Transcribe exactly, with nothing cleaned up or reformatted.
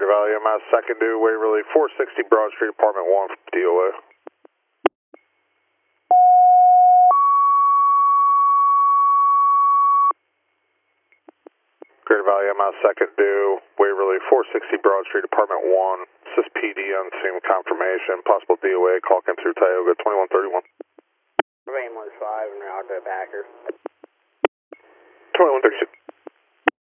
Greater Valley M S second to Waverly, four sixty Broad Street, Apartment one, D O A. Greater Valley M S second to Waverly, four sixty Broad Street, Apartment one. This is P D on scene confirmation. Possible D O A. Call came through Tioga twenty-one thirty-one. Rain was five and I'll go Packer. twenty-one thirty-six.